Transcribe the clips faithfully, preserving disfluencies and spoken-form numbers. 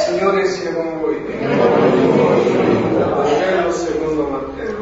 Signore sia con voi. Vangelo secondo Matteo.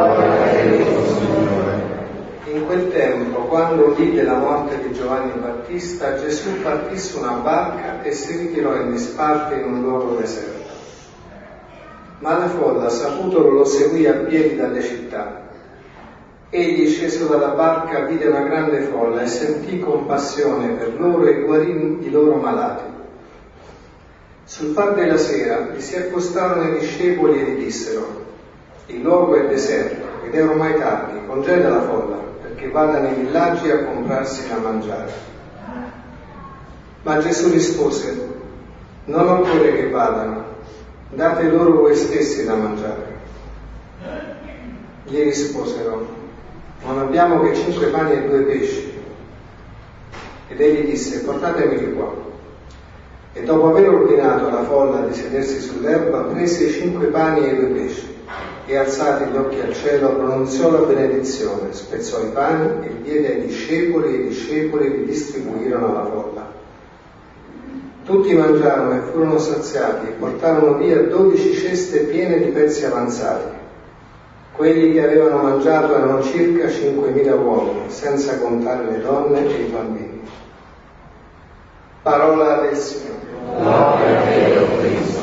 In quel tempo, quando udì della morte di Giovanni Battista, Gesù partì su una barca e si ritirò in disparte in un luogo deserto. Ma la folla, saputolo, lo seguì a piedi dalle città. Egli, sceso dalla barca, vide una grande folla e sentì compassione per loro e guarì i loro malati. Sul far della sera gli si accostarono i discepoli e gli dissero: il luogo è deserto ed è ormai tardi, congeda la folla perché vada nei villaggi a comprarsi da mangiare. Ma Gesù rispose: non occorre che vadano, date loro voi stessi da mangiare. Gli risposero: non abbiamo che cinque pani e due pesci. Ed egli disse: portatemeli qua. E dopo aver ordinato alla folla di sedersi sull'erba, prese i cinque pani e i due pesci, e alzati gli occhi al cielo pronunziò la benedizione, spezzò i pani e li diede ai discepoli, e i discepoli li distribuirono alla folla. Tutti mangiarono e furono saziati e portarono via dodici ceste piene di pezzi avanzati. Quelli che avevano mangiato erano circa cinquemila uomini, senza contare le donne e i bambini. Parola del Signore. Gloria a te, Cristo.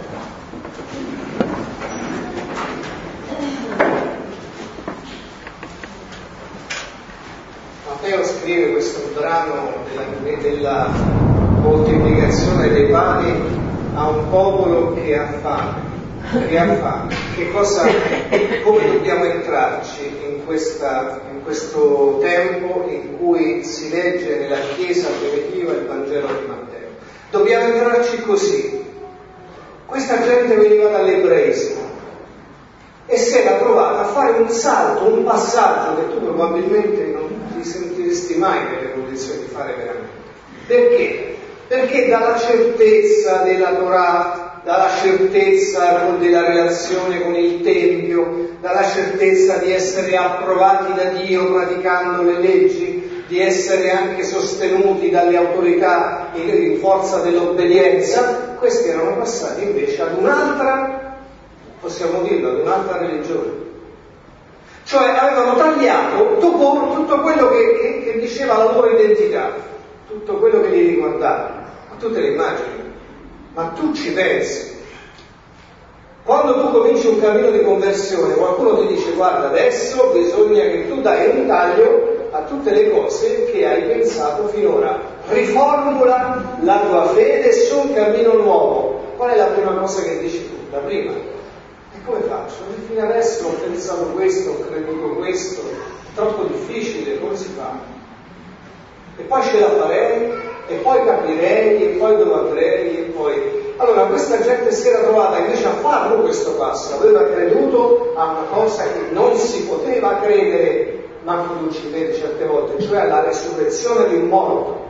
Matteo scrive questo brano della, della moltiplicazione dei pani a un popolo che ha fame. Che ha fame. Che cosa, come dobbiamo entrarci in, questa, in questo tempo in cui si legge nella Chiesa primitiva il Vangelo di Matteo? Dobbiamo entrarci così. Questa gente veniva dall'ebraismo e si era trovata a fare un salto, un passaggio che tu probabilmente non ti sentiresti mai nelle condizioni di fare veramente. Perché? Perché dalla certezza della Torah, dalla certezza della relazione con il Tempio, dalla certezza di essere approvati da Dio praticando le leggi, di essere anche sostenuti dalle autorità in forza dell'obbedienza, questi erano passati invece ad un'altra, possiamo dirlo, ad un'altra religione. Cioè avevano tagliato tutto, tutto quello che, che, che diceva la loro identità, tutto quello che li riguardava. Ma tu te le immagini? Ma tu ci pensi? Quando tu cominci un cammino di conversione, qualcuno ti dice: guarda, adesso bisogna che tu dai un taglio a tutte le cose che hai pensato finora. Riformula la tua fede su un cammino nuovo. Qual è la prima cosa che dici tu? La prima. E come faccio? Fino adesso ho pensato questo, ho creduto questo, è troppo difficile, come si fa? E poi ce la farei, e poi capirei, e poi dove andrei, e poi... Allora questa gente si era trovata invece a farlo questo passo, aveva creduto a una cosa che non si poteva credere, ma tu ci credi certe volte, cioè alla resurrezione di un morto.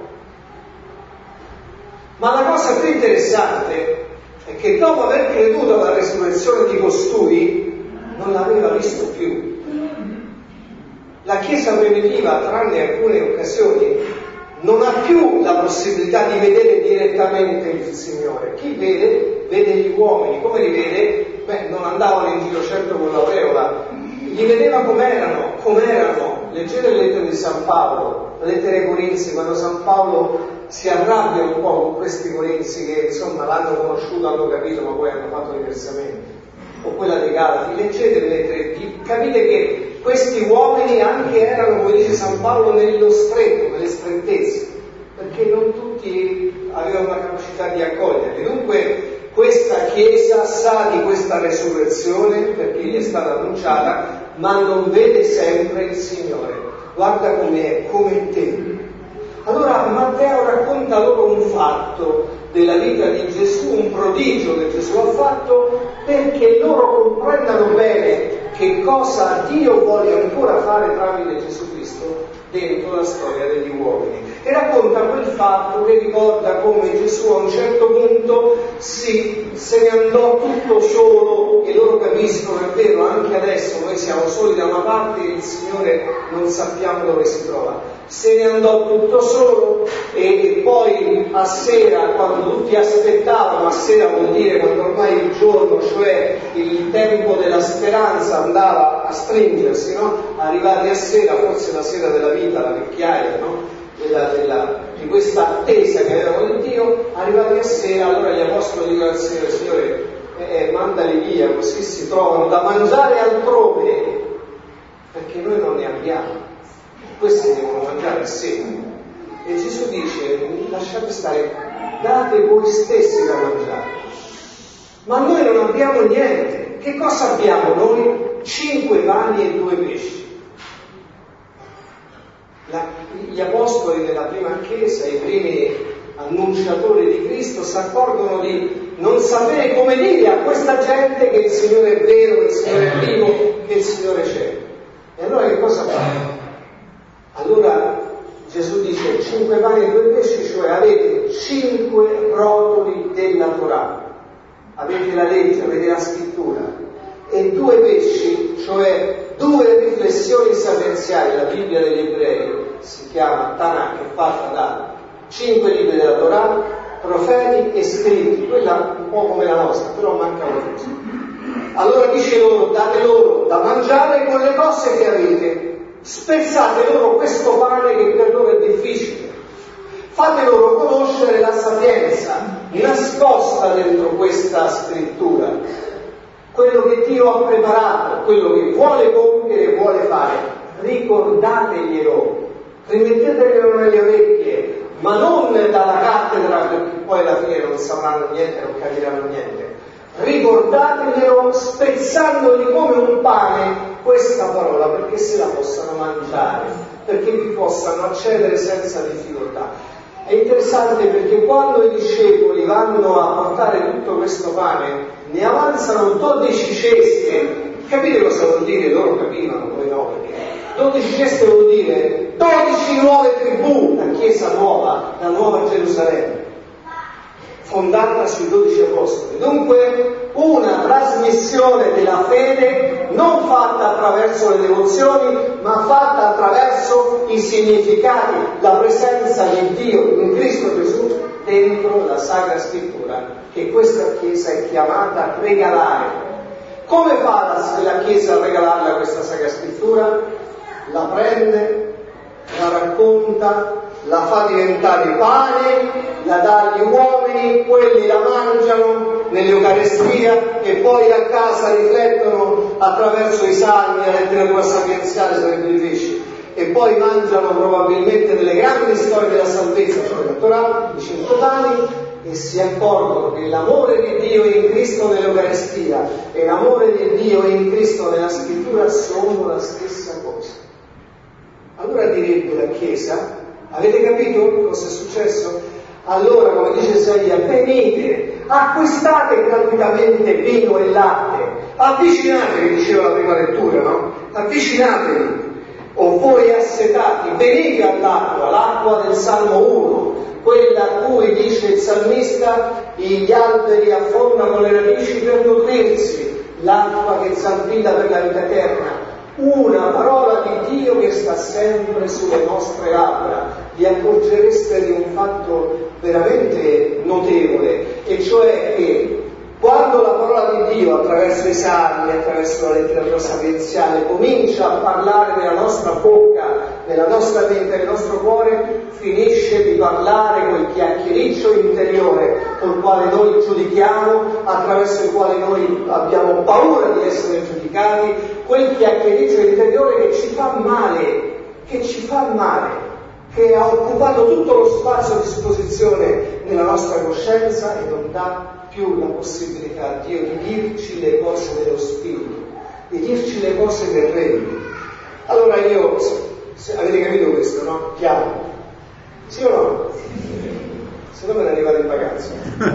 Ma la cosa più interessante è che dopo aver creduto alla resurrezione di costui, non l'aveva visto più. La Chiesa primitiva, tranne alcune occasioni, non ha più la possibilità di vedere direttamente il Signore. Chi vede, vede gli uomini. Come li vede? Beh, non andavano in giro certo con l'aureola, li vedeva com'erano, com'erano. Leggete le lettere di San Paolo, le lettere ai Corinzi, quando San Paolo si arrabbia un po' con questi Corinzi che insomma l'hanno conosciuto, hanno capito, ma poi hanno fatto diversamente. O quella dei Galati, leggete le lettere, capite che questi uomini anche erano, come dice San Paolo, nello stretto, nelle strettezze, perché non tutti avevano la capacità di accoglierli. Dunque questa Chiesa sa di questa resurrezione perché gli è stata annunciata, ma non vede sempre il Signore. Guarda com'è, come te. Allora Matteo racconta loro un fatto della vita di Gesù, un prodigio che Gesù ha fatto, perché loro comprendano bene che cosa Dio vuole ancora fare tramite Gesù Cristo dentro la storia degli uomini. E racconta quel fatto che ricorda come Gesù a un certo punto si, se ne andò tutto solo, e loro capiscono, è vero, anche adesso noi siamo soli da una parte e il Signore non sappiamo dove si trova. Se ne andò tutto solo e, e poi a sera, quando tutti aspettavano, a sera vuol dire quando ormai il giorno, cioè il tempo della speranza andava a stringersi, no? Arrivati a sera, forse la sera della vita, la vecchiaia, no? Della, della, di questa attesa che avevano di Dio, arrivati a sera, allora gli apostoli dicono al Signore: Signore, eh, mandali via, così si trovano da mangiare altrove, perché noi non ne abbiamo. Questi devono mangiare a sera. E Gesù dice: lasciate stare, date voi stessi da mangiare. Ma noi non abbiamo niente. Che cosa abbiamo noi? Cinque pani e due pesci. La, gli apostoli della prima chiesa, i primi annunciatori di Cristo, si accorgono di non sapere come dire a questa gente che il Signore è vero, che il Signore è vivo, che il Signore c'è. E allora che cosa fanno? Allora Gesù dice: cinque pani e due pesci, cioè avete cinque rotoli della Torah, avete la legge, avete la scrittura, e due pesci, cioè due riflessioni sapienziali. La Bibbia degli Ebrei si chiama Tanakh, è fatta da cinque libri della Torah, profeti e scritti, quella un po' come la nostra, però manca una cosa. Allora dice loro: date loro da mangiare con le cose che avete. Spezzate loro questo pane che per loro è difficile, fate loro conoscere la sapienza nascosta dentro questa scrittura, quello che Dio ha preparato, quello che vuole compiere e vuole fare. Ricordateglielo, rimettetelo nelle orecchie, ma non dalla cattedra, perché poi alla fine non sapranno niente, non capiranno niente. Ricordatelo spezzandoli come un pane questa parola, perché se la possano mangiare, perché vi possano accedere senza difficoltà. È interessante perché quando i discepoli vanno a portare tutto questo pane, ne avanzano dodici ceste. Capite cosa vuol dire? Loro capivano, poi no, perché dodici ceste vuol dire dodici nuove tribù, la Chiesa nuova, la nuova Gerusalemme, fondata sui dodici apostoli. Dunque una trasmissione della fede non fatta attraverso le devozioni, ma fatta attraverso i significati, la presenza di Dio in Cristo Gesù dentro la Sacra Scrittura, che questa Chiesa è chiamata a regalare. Come fa la, la Chiesa a regalarla questa Sacra Scrittura? La prende, la racconta, la fa diventare pane, la dà agli uomini, quelli la mangiano nell'Eucarestia e poi a casa riflettono attraverso i salmi, la letteratura sapienziale sarebbe difficile, e poi mangiano probabilmente delle grandi storie della salvezza, cioè la Torah, i cento pani, e si accorgono che l'amore di Dio in Cristo nell'Eucarestia e l'amore di Dio in Cristo nella Scrittura sono la stessa cosa. Allora direbbe la Chiesa: avete capito cosa è successo? Allora, come dice Isaia, venite, acquistate gratuitamente vino e latte, avvicinatevi, diceva la prima lettura, no? Avvicinatevi, o voi assetati, venite all'acqua, l'acqua del Salmo uno, quella a cui dice il salmista: gli alberi affondano le radici per nutrirsi, l'acqua che zampilla per la vita eterna. Una parola di Dio che sta sempre sulle nostre labbra. Vi accorgereste di un fatto veramente notevole, e cioè che quando la parola di Dio attraverso i salmi, attraverso la letteratura sapienziale comincia a parlare nella nostra bocca, nella nostra mente, nel nostro cuore, finisce di parlare quel chiacchiericcio interiore col quale noi giudichiamo, attraverso il quale noi abbiamo paura di essere giudicati, quel chiacchiericcio interiore che ci fa male, che ci fa male, che ha occupato tutto lo spazio a disposizione nella nostra coscienza e non dà più la possibilità a Dio di dirci le cose dello Spirito, di dirci le cose terrene. Allora io, se, avete capito questo, no? Chiaro? Sì o no? Se no me ne arrivate in vacanza.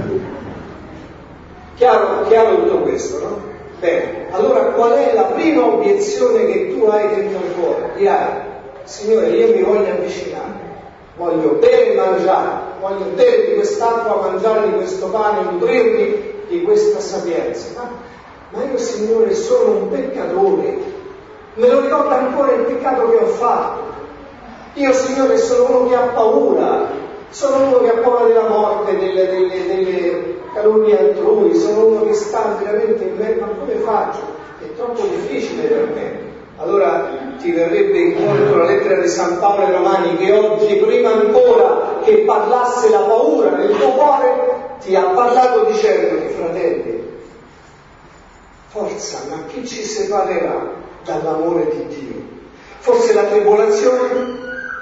Chiaro, chiaro tutto questo, no? Bene, allora qual è la prima obiezione che tu hai dentro il cuore? Dirai: Signore, io mi voglio avvicinare, voglio bere e mangiare, voglio bere di quest'acqua, mangiare di questo pane, nutrirmi di questa sapienza. Ma, ma io, Signore, sono un peccatore, me lo ricordo ancora il peccato che ho fatto. Io, Signore, sono uno che ha paura, sono uno che ha paura della morte, delle, delle, delle calunnie altrui, sono uno che sta veramente in me, ma come faccio? È troppo difficile per me. Allora ti verrebbe incontro la lettera di San Paolo ai Romani, che oggi, prima ancora che parlasse la paura nel tuo cuore, ti ha parlato dicendoti: fratelli, forza, ma chi ci separerà dall'amore di Dio? Forse la tribolazione?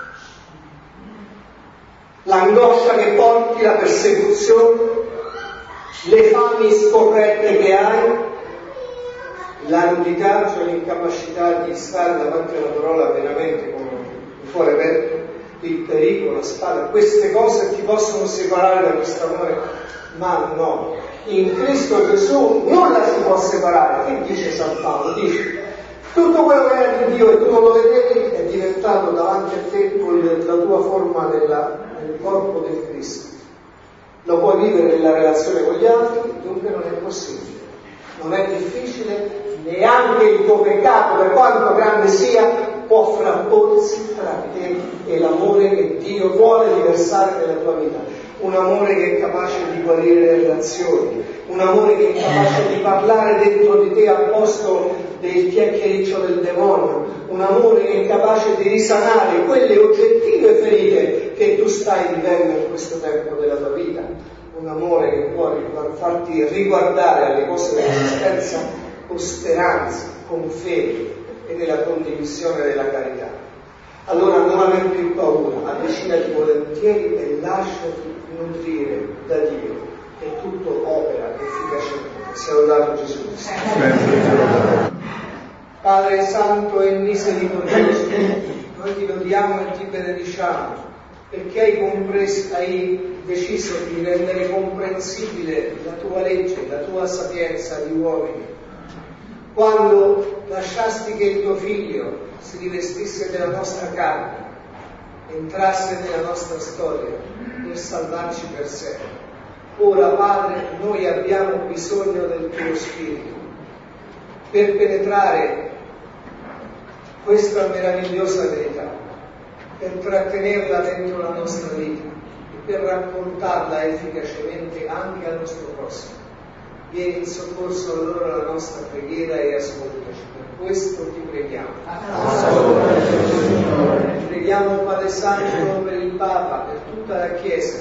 L'angoscia che porti, la persecuzione, le fami scorrette che hai, la nudità, cioè l'incapacità di stare davanti alla parola veramente con il cuore aperto, il pericolo, la spada, queste cose ti possono separare da questo amore? Ma no, in Cristo Gesù nulla si può separare. Che dice San Paolo? Dice: tutto quello che era di Dio e tu non lo vedevi è diventato davanti a te la tua forma della, del corpo del Cristo. Lo puoi vivere nella relazione con gli altri, dunque non è possibile. Non è difficile, neanche il tuo peccato, per quanto grande sia, può frapporsi tra te e l'amore che Dio vuole riversare nella tua vita. Un amore che è capace di guarire le relazioni, un amore che è capace di parlare dentro di te al posto del chiacchiericcio del demonio, un amore che è capace di risanare quelle oggettive ferite che tu stai vivendo in questo tempo della tua vita, un amore che può farti riguardare alle cose dell'esistenza con speranza, con fede e nella condivisione della carità. Allora non aver più paura, avvicinati volentieri e lasciati nutrire da Dio, e tutto opera efficacemente. Sia lodato Gesù Cristo. Padre Santo e misericordioso, noi ti lodiamo e ti benediciamo perché hai compreso, hai deciso di rendere comprensibile la tua legge, la tua sapienza agli uomini. Quando lasciasti che il tuo Figlio si rivestisse della nostra carne, entrasse nella nostra storia per salvarci per sempre. Ora, Padre, noi abbiamo bisogno del tuo Spirito per penetrare questa meravigliosa verità, per trattenerla dentro la nostra vita e per raccontarla efficacemente anche al nostro prossimo. Vieni in soccorso allora alla nostra preghiera e ascoltaci. Per questo ti preghiamo. Ti preghiamo, Padre Santo, per il Papa, per tutta la Chiesa.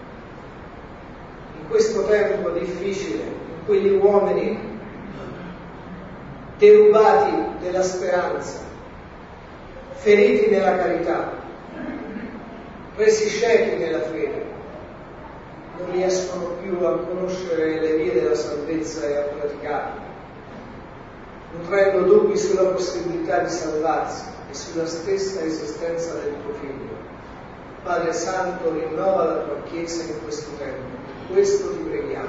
In questo tempo difficile, in cui gli uomini derubati della speranza, feriti nella carità, resi ciechi nella fede, non riescono più a conoscere le vie della salvezza e a praticarle, nutrendo dubbi sulla possibilità di salvarsi e sulla stessa esistenza del tuo Figlio. Padre Santo, rinnova la tua Chiesa in questo tempo, per questo ti preghiamo.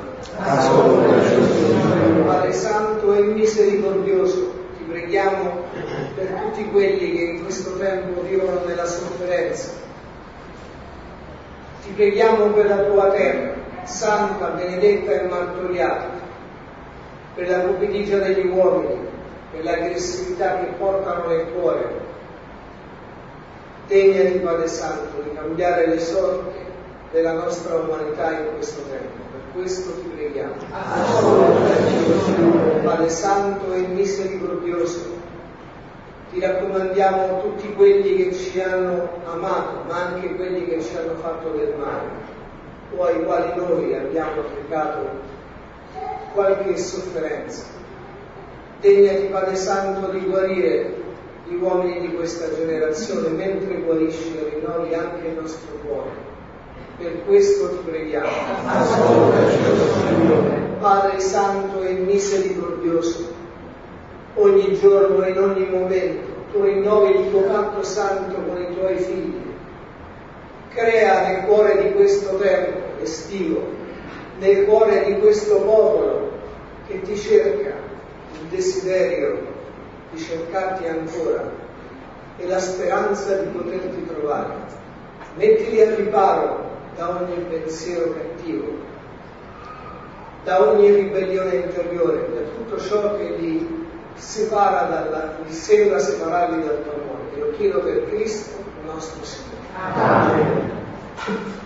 Padre Santo e misericordioso, ti preghiamo per tutti quelli che in questo tempo vivono nella sofferenza. Ti preghiamo per la tua terra, santa, benedetta e martoriata, per la cupidigia degli uomini, per l'aggressività che portano nel cuore. Degnati, Padre Santo, di cambiare le sorti della nostra umanità in questo tempo. Per questo ti preghiamo. Padre Santo e misericordioso, ti raccomandiamo tutti quelli che ci hanno amato, ma anche quelli che ci hanno fatto del male, o ai quali noi abbiamo applicato qualche sofferenza. Degnati, Padre Santo, di guarire gli uomini di questa generazione, mentre guarisci e rinnovi anche il nostro cuore. Per questo ti preghiamo. Padre Santo e misericordioso, ogni giorno e in ogni momento tu rinnovi il tuo canto santo con i tuoi figli. Crea nel cuore di questo tempo estivo, nel cuore di questo popolo che ti cerca, il desiderio di cercarti ancora e la speranza di poterti trovare. Mettili al riparo da ogni pensiero cattivo, da ogni ribellione interiore, da tutto ciò che li separa dalla, li sembra separarli dal tuo amore. Te lo chiedo per Cristo nostro Signore. Amen.